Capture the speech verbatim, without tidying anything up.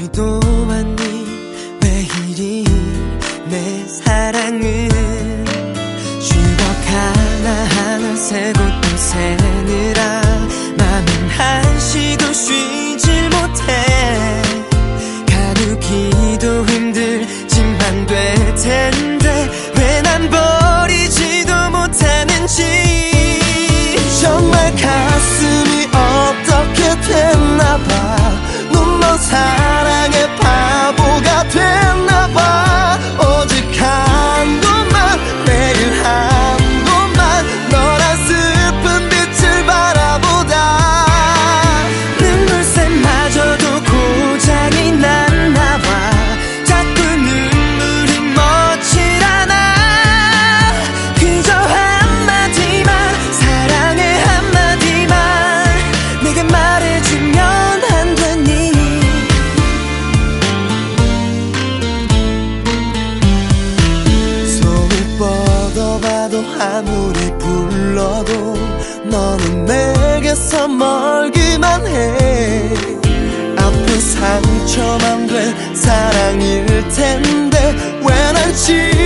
오늘도 왔니 왜 이리 내 사랑은 쉬고 하나하나 세고 또 세느라 맘은 한시도 쉬질 못해 가누기도 힘들지만 될 텐데 왜 난 버리지도 못하는지 정말 가슴이 어떻게 됐나봐 눈먼 사랑의 바보가 됐나봐 오직 한 곳만 매일 한 곳만 너란 슬픈 빛을 바라보다 눈물샘마저도 고장이 났나봐 자꾸 눈물이 멎질 않아 그저 한마디만 사랑해 한마디만 내게 말해주면 안 되니 손을 뻗어봐도 아무리 불러도 너는 내게서 멀기만 해 아픈 상처만 된 사랑일 텐데 왜 난 지금